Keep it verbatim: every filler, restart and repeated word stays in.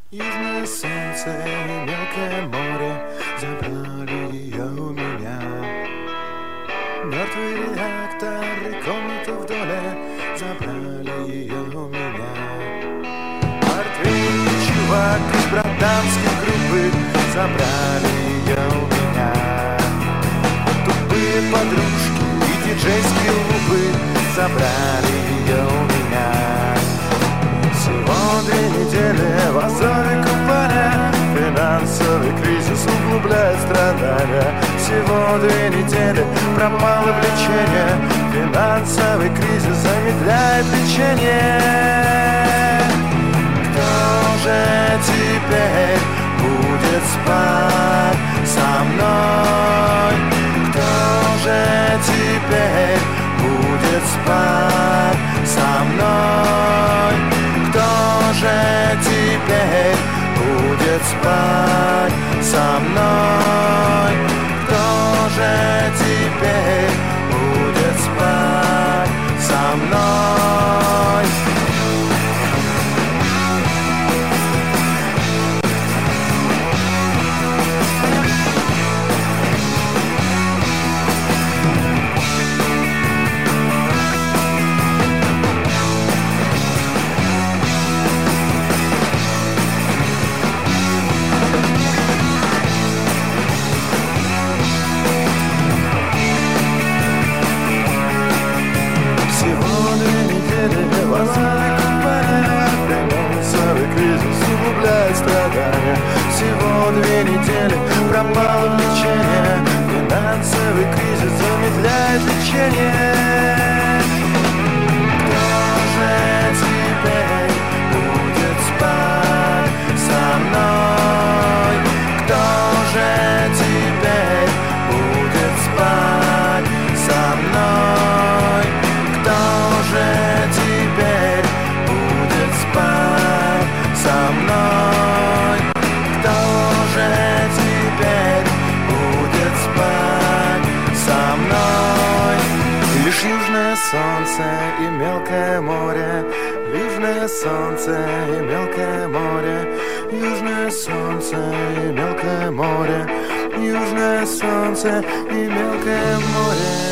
Южное солнце и мелкое море забрали ее у меня. Мертвый реактор и комнату в доле забрали ее у меня. Портвейный чувак из братанской группы забрали ее у меня. Тупые подружки и диджейские лупы забрали ее у меня. Всего две недели в азове купали, финансовый кризис углубляет страдания. Всего две недели пропало влечение, финансовый кризис замедляет лечение. Кто же теперь будет спать со мной? Кто же теперь будет спать со мной? Кто же теперь будет спать со мной? Кто же теперь будет спать со мной? Страдания. Всего две недели пропало влечение, финансовый кризис замедляет лечение. Кто же теперь будет спать со мной? Кто же теперь будет спать со мной? Кто же теперь будет спать со мной? Лишь южное солнце и мелкое море, южное солнце и мелкое море, южное солнце и мелкое море, южное солнце и мелкое море.